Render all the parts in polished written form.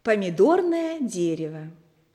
Помидорное дерево.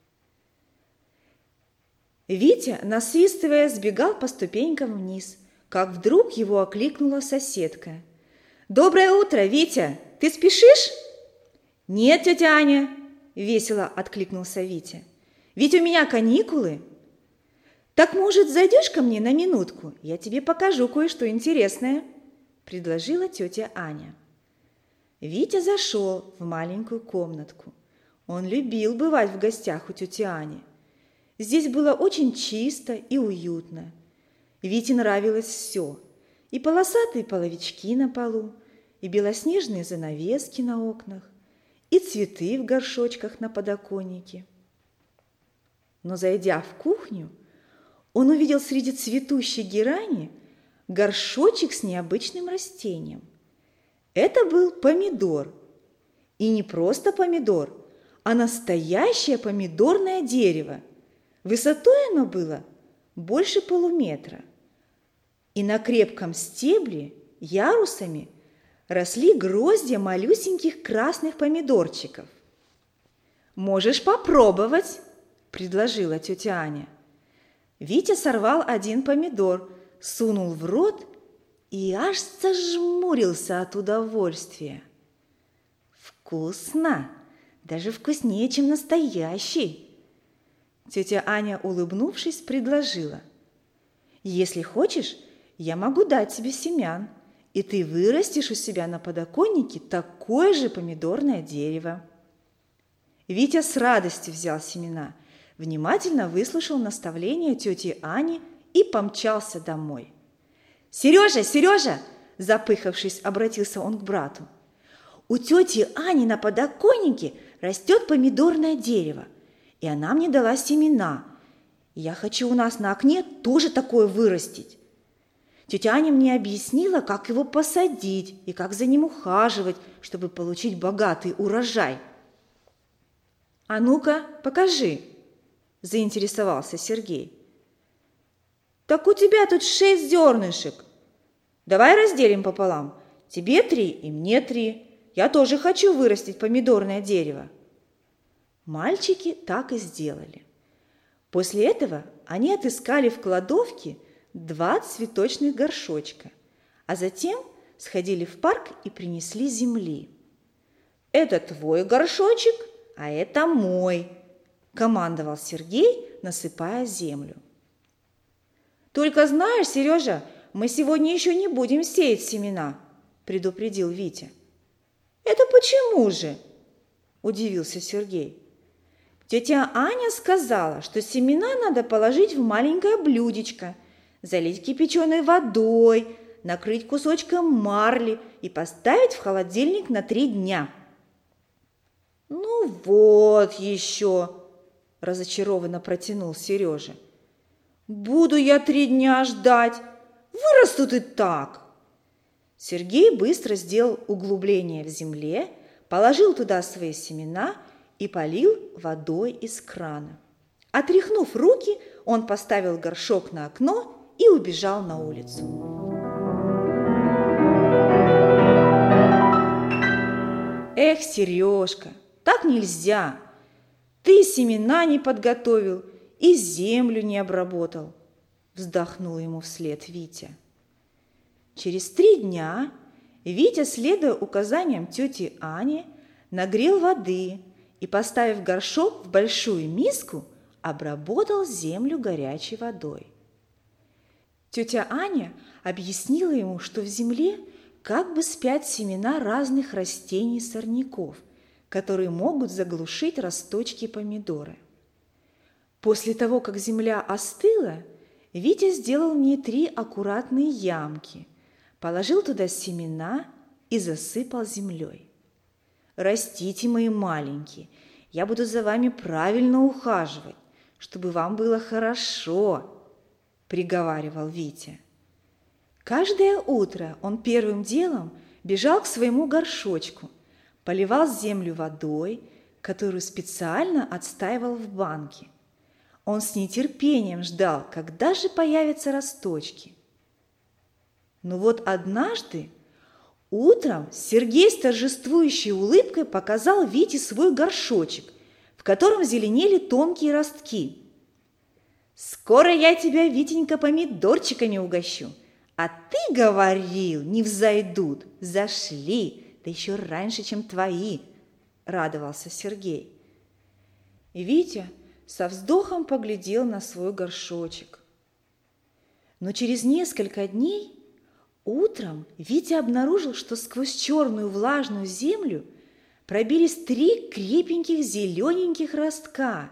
Витя, насвистывая, сбегал по ступенькам вниз, как вдруг его окликнула соседка. «Доброе утро, Витя! Ты спешишь?» «Нет, тетя Аня!» – весело откликнулся Витя. «Ведь у меня каникулы!» «Так, может, зайдешь ко мне на минутку? Я тебе покажу кое-что интересное», – предложила тетя Аня. Витя зашел в маленькую комнатку. Он любил бывать в гостях у тети Ани. Здесь было очень чисто и уютно. Вите нравилось все. И полосатые половички на полу, и белоснежные занавески на окнах, и цветы в горшочках на подоконнике. Но, зайдя в кухню, он увидел среди цветущей герани горшочек с необычным растением. Это был помидор. И не просто помидор, а настоящее помидорное дерево. Высотой оно было больше полуметра. И на крепком стебле ярусами росли гроздья малюсеньких красных помидорчиков. «Можешь попробовать», – предложила тетя Аня. Витя сорвал один помидор, сунул в рот и аж зажмурился от удовольствия. «Вкусно! Даже вкуснее, чем настоящий!» Тетя Аня, улыбнувшись, предложила. «Если хочешь, я могу дать тебе семян, и ты вырастешь у себя на подоконнике такое же помидорное дерево». Витя с радостью взял семена, внимательно выслушал наставления тети Ани и помчался домой. «Сережа, Сережа!» – запыхавшись, обратился он к брату. «У тети Ани на подоконнике растет помидорное дерево, и она мне дала семена. Я хочу у нас на окне тоже такое вырастить. Тетя Аня мне объяснила, как его посадить и как за ним ухаживать, чтобы получить богатый урожай». «А ну-ка, покажи», – заинтересовался Сергей. «Так у тебя тут 6 зернышек. Давай разделим пополам. Тебе 3 и мне 3. Я тоже хочу вырастить помидорное дерево». Мальчики так и сделали. После этого они отыскали в кладовке 2 цветочных горшочка, а затем сходили в парк и принесли земли. «Это твой горшочек, а это мой», – командовал Сергей, насыпая землю. «Только знаешь, Сережа, мы сегодня еще не будем сеять семена», – предупредил Витя. «Это почему же?» – удивился Сергей. «Тетя Аня сказала, что семена надо положить в маленькое блюдечко, залить кипяченой водой, накрыть кусочком марли и поставить в холодильник на 3 дня». «Ну вот еще!» – разочарованно протянул Сережа. «Буду я 3 дня ждать, вырастут и так». Сергей быстро сделал углубление в земле, положил туда свои семена и полил водой из крана. Отряхнув руки, он поставил горшок на окно и убежал на улицу. «Эх, Сережка, так нельзя! Ты семена не подготовил и землю не обработал», – вздохнул ему вслед Витя. Через 3 дня Витя, следуя указаниям тети Ани, нагрел воды и, поставив горшок в большую миску, обработал землю горячей водой. Тетя Аня объяснила ему, что в земле как бы спят семена разных растений-сорняков, которые могут заглушить росточки помидора. После того, как земля остыла, Витя сделал в ней 3 аккуратные ямки, положил туда семена и засыпал землей. «Растите, мои маленькие, я буду за вами правильно ухаживать, чтобы вам было хорошо», – приговаривал Витя. Каждое утро он первым делом бежал к своему горшочку, поливал землю водой, которую специально отстаивал в банке. Он с нетерпением ждал, когда же появятся росточки. Но вот однажды Утром Сергей с торжествующей улыбкой показал Вите свой горшочек, в котором зеленели тонкие ростки. «Скоро я тебя, Витенька, помидорчиками угощу. А ты говорил, не взойдут, зашли, да еще раньше, чем твои», – радовался Сергей. И Витя со вздохом поглядел на свой горшочек. Но через несколько дней утром Витя обнаружил, что сквозь черную влажную землю пробились 3 крепеньких зелененьких ростка.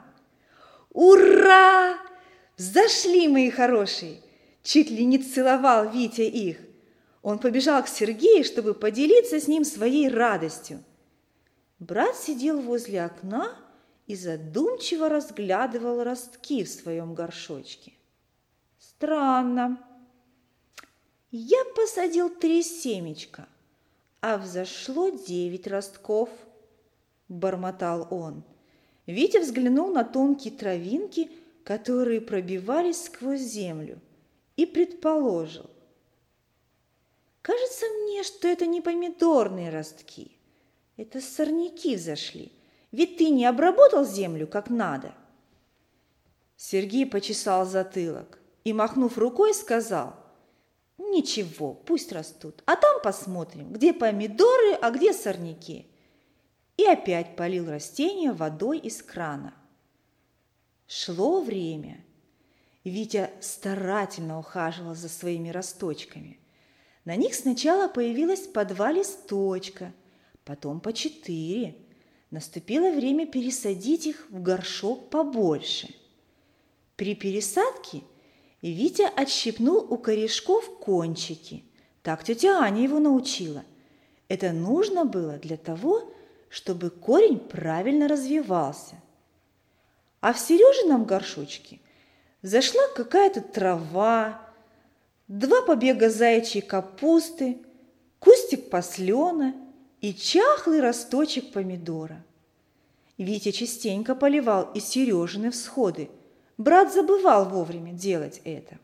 «Ура! Взошли, мои хорошие!» Чуть ли не целовал Витя их. Он побежал к Сергею, чтобы поделиться с ним своей радостью. Брат сидел возле окна и задумчиво разглядывал ростки в своем горшочке. «Странно. Я посадил 3 семечка, а взошло 9 ростков», – бормотал он. Витя взглянул на тонкие травинки, которые пробивались сквозь землю, и предположил: «Кажется мне, что это не помидорные ростки, это сорняки взошли, ведь ты не обработал землю как надо». Сергей почесал затылок и, махнув рукой, сказал: «Ничего, пусть растут, а там посмотрим, где помидоры, а где сорняки». И опять полил растения водой из крана. Шло время. Витя старательно ухаживал за своими росточками. На них сначала появилось по 2 листочка, потом по 4. Наступило время пересадить их в горшок побольше. При пересадке Витя отщипнул у корешков кончики. Так тетя Аня его научила. Это нужно было для того, чтобы корень правильно развивался. А в Сережином горшочке зашла какая-то трава, 2 побега заячьей капусты, кустик паслена и чахлый росточек помидора. Витя частенько поливал и Сережины всходы. Брат забывал вовремя делать это.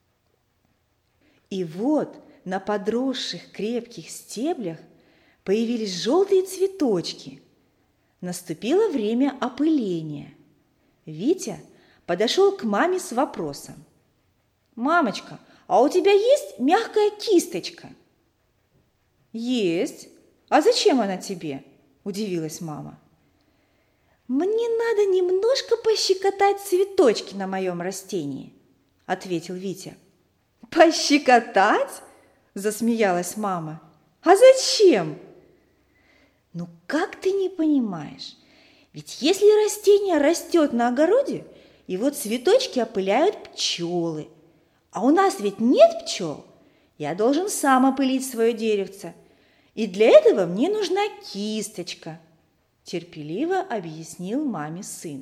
И вот на подросших крепких стеблях появились желтые цветочки. Наступило время опыления. Витя подошел к маме с вопросом: «Мамочка, а у тебя есть мягкая кисточка?» «Есть. А зачем она тебе?» – удивилась мама. «Мне надо немножко пощекотать цветочки на моем растении», – ответил Витя. «Пощекотать?» – засмеялась мама. «А зачем?» «Ну как ты не понимаешь? Ведь если растение растет на огороде, его цветочки опыляют пчелы. А у нас ведь нет пчел. Я должен сам опылить свое деревце. И для этого мне нужна кисточка», – терпеливо объяснил маме сын.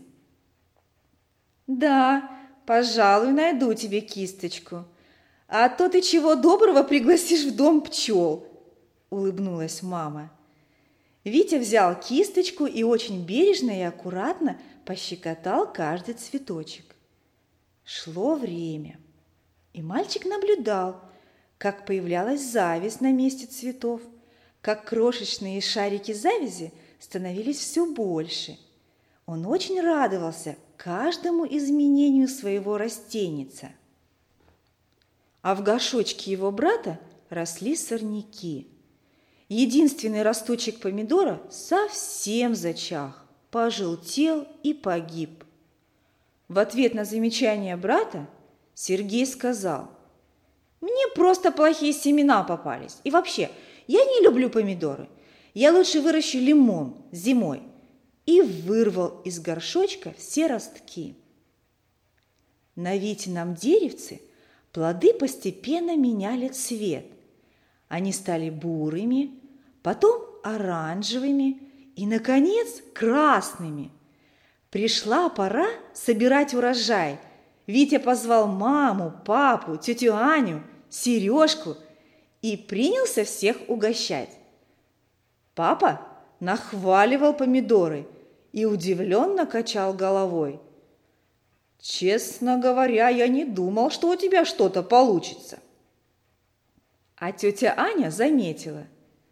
«Да, пожалуй, найду тебе кисточку. А то ты чего доброго пригласишь в дом пчел», – улыбнулась мама. Витя взял кисточку и очень бережно и аккуратно пощекотал каждый цветочек. Шло время, и мальчик наблюдал, как появлялась зависть на месте цветов, как крошечные шарики завязи становились все больше. Он очень радовался каждому изменению своего растеница. А в горшочке его брата росли сорняки. Единственный росточек помидора совсем зачах, пожелтел и погиб. В ответ на замечание брата Сергей сказал: «Мне просто плохие семена попались. И вообще, я не люблю помидоры. Я лучше выращу лимон зимой». И вырвал из горшочка все ростки. На Витином деревце плоды постепенно меняли цвет. Они стали бурыми, потом оранжевыми и, наконец, красными. Пришла пора собирать урожай. Витя позвал маму, папу, тетю Аню, Сережку и принялся всех угощать. Папа нахваливал помидоры и удивленно качал головой. «Честно говоря, я не думал, что у тебя что-то получится». А тетя Аня заметила: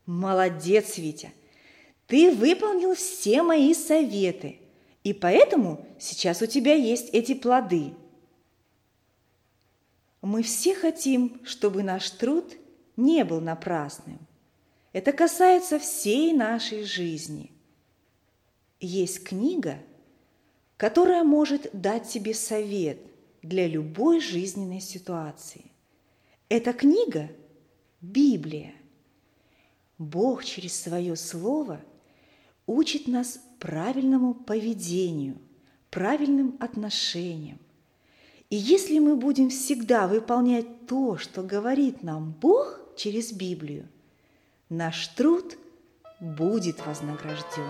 Молодец, Витя! Ты выполнил все мои советы, и поэтому сейчас у тебя есть эти плоды. Мы все хотим, чтобы наш труд не был напрасным. Это касается всей нашей жизни. Есть книга, которая может дать тебе совет для любой жизненной ситуации. Эта книга – Библия. Бог через свое слово учит нас правильному поведению, правильным отношениям. И если мы будем всегда выполнять то, что говорит нам Бог через Библию, наш труд будет вознагражден.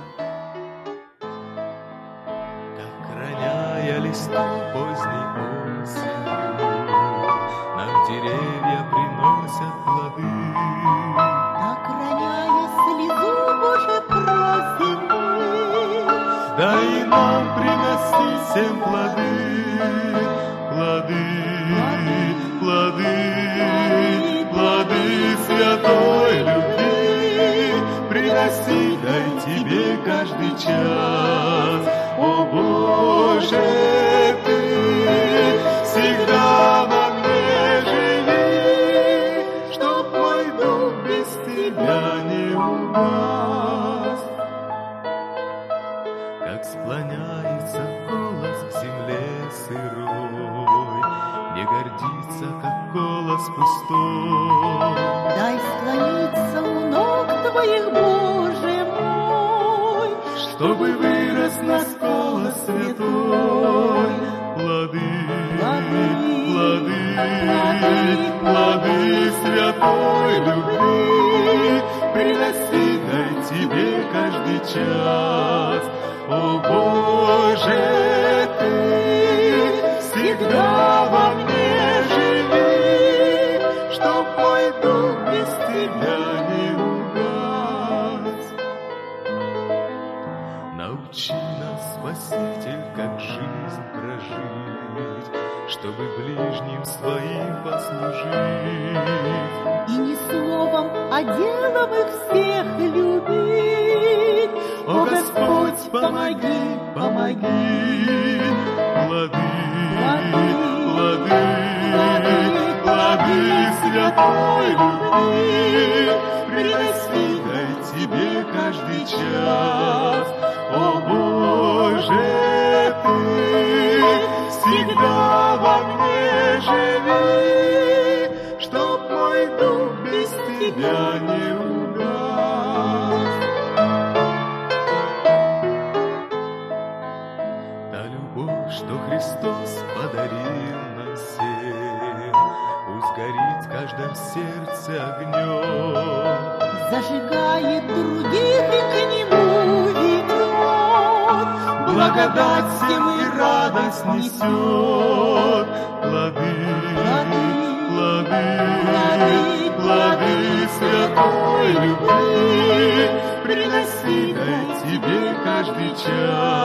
Как роняя листву поздней осенью, нам деревья приносят плоды. Так роняя слезу, Боже, просим мы, Дай нам приносить всем плоды, плоды, плоды, плоды святой любви. Приноси, дай тебе каждый час, о Боже, ты всегда во мне живи, чтоб мой дух без тебя не угас. Как склоняется голос к земле сырой, не гордится, как голос пустой. дай склониться у ног Твоих, Боже мой, Чтобы вырос нас голос святой. Плоды, плоды, плоды святой любви. Приноси, дай тебе каждый час, о Боже, ты всегда во мне живи, чтоб мой дух без тебя не угас. Научи нас, Спаситель, как жизнь прожить, чтобы ближним своим послужить. и не словом, а делом их всех любить. О Господь, помоги, помоги, плоды, плоды, плоды святой любви. Приноси, дай тебе каждый час, о Боже, ты всегда во мне живи, чтоб мой дух без тебя не угас. Та любовь, что Христос подарил нам всем, пусть горит в каждом сердце огнем. Зажигает других и к Нему ведет. Благодать всем и радость несет. Плоды, плоды, плоды святой любви. Приноси, дай тебе каждый час,